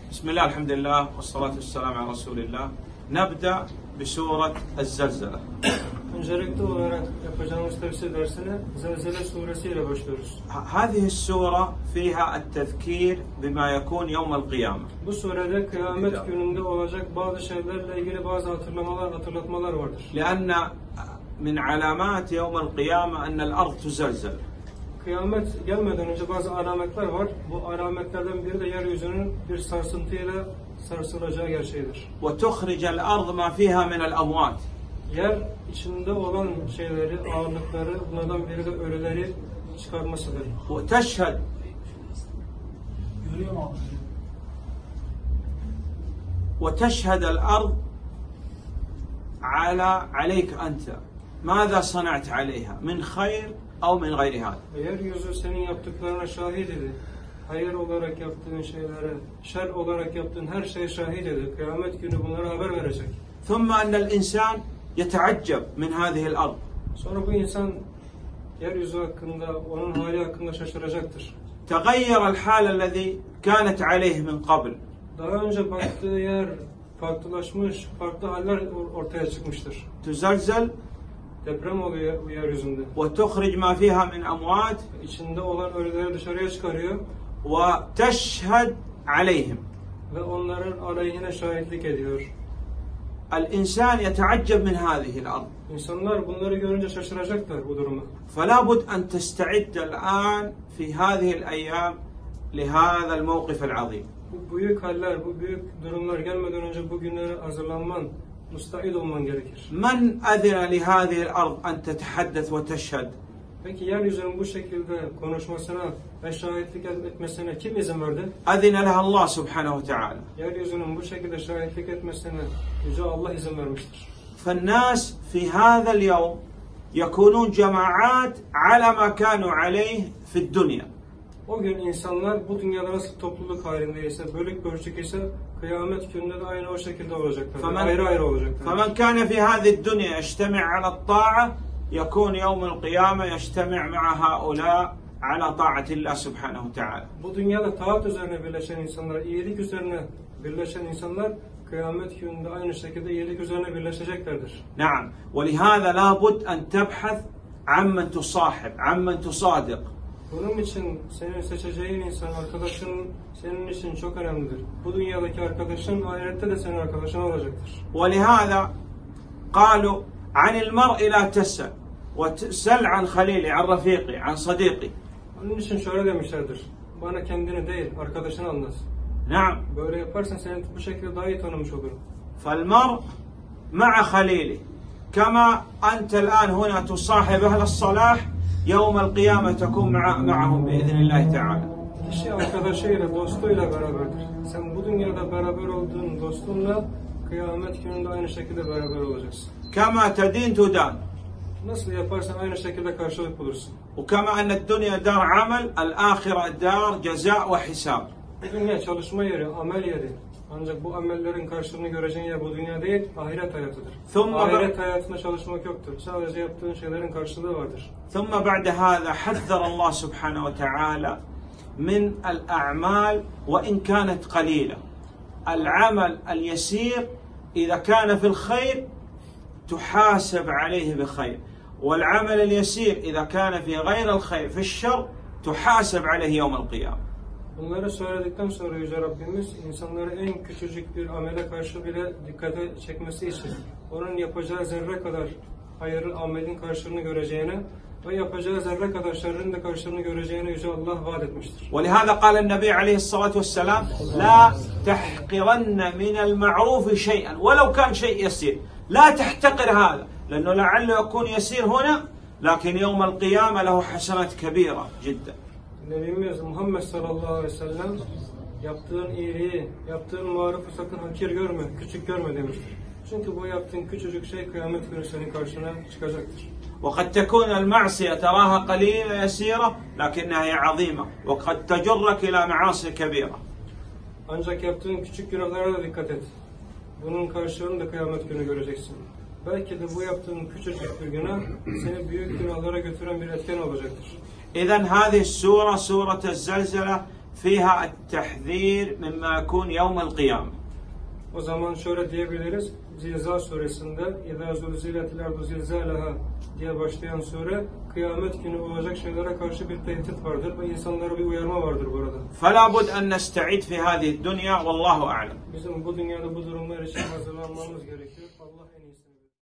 بسم الله الحمد لله والصلاة والسلام على رسول الله. نبدأ بسورة الزلزلة. Öncelikli olarak yapacağımız tefsir dersine Zelzele suresi ile başlıyoruz. هذه السورة فيها التذكير بما يكون يوم القيامة. Bu surede kıyamet gününde olacak bazı şeylerle ilgili bazı hatırlatmalar vardır. لأن من علامات يوم القيامة أن الأرض تزلزل. Kıyamet gelmeden önce bazı alametler var. Bu alametlerden biri de yeryüzünün bir sarsıntıyla sarsılacağı gerçeğidir. وتخرج الأرض ما فيها من الأموات. Yer içinde olan şeyleri, ağırlıkları, bunlardan biri de ölüleri çıkarmasıdır. وتشهد وتشهد الأرض عليك أنت. ماذا صنعت عليها من خير أو من غير هذا. Yeryüzü senin yaptıklarına şahit idi. Hayır olarak yaptığın şeylere, şer olarak yaptığın her şeye şahit idi. Kıyamet günü bunlara haber verecek. ثم أن الإنسان يتعجب من هذه الأرض. Sonra bu insan yeryüzü hakkında, onun hali hakkında şaşıracaktır. تغير الحال الذي كانت عليه من قبل. Daha önce baktığı yer farklılaşmış, farklı haller ortaya çıkmıştır. تزلزل Deprem oluyor bu yeryüzünde. وتخرج ما فيها من أموات İçinde olan ölüleri dışarıya çıkarıyor وتشهد عليهم. ve onların aleyhine şahitlik ediyor. الإنسان يتعجب من هذه الأرض. İnsanlar bunları görünce şaşıracaklar bu duruma. فلا بد أن تستعد الآن في هذه الأيام لهذا الموقف العظيم. Bu büyük haller, bu büyük durumlar gelmeden önce bu günlere hazırlanman, müstahit olman gerekir. من أذن لهذه الأرض أن تتحدث وتشهد؟ Peki yeryüzünün bu şekilde konuşmasına ve şahitlik etmesine kim izin verdi? أذن لها الله سبحانه وتعالى. Yeryüzünün bu şekilde şahitlik etmesine Yüce Allah izin vermiştir. فالناس في هذا اليوم يكونون جماعات على ما كانوا عليه في الدنيا. O gün insanlar bu dünyada nasıl topluluk halindeyse, bölük pörçük ise kıyamet gününde de aynı o şekilde olacaklar. Ayrı ayrı olacaklar. فمن كان في هذه الدنيا يجتمع على الطاعة يكون يوم القيامة يجتمع مع هؤلاء على طاعة الله سبحانه وتعالى. Bu dünyada taat üzerine birleşen insanlar, iyilik üzerine birleşen insanlar kıyamet gününde aynı şekilde iyilik üzerine birleşeceklerdir. نعم ولهذا لابد أن تبحث عمن تصاحب عمن تصادق. Bunun için senin seçeceğin insan, arkadaşın senin için çok önemlidir. Bu dünyadaki arkadaşın ahirette de senin arkadaşın olacaktır. ولهذا قالوا عن المرء لا تسأل وتسأل عن خليلي عن رفيقي عن صديقي. Onun için şöyle demişlerdir. Bana kendini değil, arkadaşını anlat. نعم. Böyle yaparsan seni bu şekilde daha iyi tanımış olurum. فالمرء مع خليله كما أنت الآن هنا تصاحب أهل الصلاح يوم القيامة تكون معهم بإذن الله تعالى. Kişi arkadaşıyla, dostuyla beraberdir. Sen bu dünyada beraber olduğun dostunla kıyamet gününde aynı şekilde beraber olacaksın. كما تدين تدان. Nasıl yaparsan aynı şekilde karşılık bulursun. وكما أن الدنيا دار عمل الآخرة دار جزاء وحساب. Bu dünya çalışma yeri, amel yeri. Ancak bu amellerin karşılığını göreceğin yer bu dünya değil, ahiret hayatıdır. Ahiret hayatında çalışmak yoktur. Sadece yaptığın şeylerin karşılığı vardır. ثم بعد هذا حذر الله سبحانه وتعالى من الأعمال وإن كانت قليلة. العمل اليسير إذا كان في الخير تحاسب عليه بخير. والعمل اليسير إذا كان في غير الخير في الشر تحاسب عليه يوم القيامة. Bunları söyledikten sonra Yüce Rabbimiz insanları en küçücük bir amele karşı bile dikkate çekmesi için onun yapacağı zerre kadar hayırlı amelin karşılığını göreceğine ve yapacağı zerre kadar şerrin de karşılığını göreceğine Yüce Allah vaat etmiştir. ولهذا قال النبي عليه الصلاة والسلام لا تحقرن من المعروف شيئا ولو كان شيء يسير. لا تحتقر هذا لأنه لعله يكون يسير هنا لكن يوم القيامة له حسنات كبيرة جدا. Nebimiz Muhammed sallallahu aleyhi ve sellem yaptığın iyiliği, yaptığın marufu sakın hakir görme, küçük görme demiştir. Çünkü bu yaptığın küçücük şey kıyamet günü senin karşına çıkacaktır. وقد تكون المعصية تراها قليلة يسيرة لكنها هي عظيمة وقد تجرك إلى معاصي كبيرة. Ancak yaptığın küçük günahlara da dikkat et. Bunun karşılığını da kıyamet günü göreceksin. Belki de bu yaptığın küçücük bir günah seni büyük günahlara götüren bir etken olacaktır. إذن هذه السورة سورة الزلزلة فيها التحذير مما يكون يوم القيامة. O zaman şöyle diyebiliriz. Zilzal suresinde اِذَا زُلْزِلَتِ الْاَرْضُ زِلْزَالَهَا diye başlayan sure, kıyamet günü olacak şeylere karşı bir tehdit vardır ve insanlara bir uyarma vardır burada. فلا بد أن نستعد في هذه الدنيا والله أعلم. Bizim bu dünyada bu durumlar için hazırlanmamız gerekiyor. Allah en iyisi.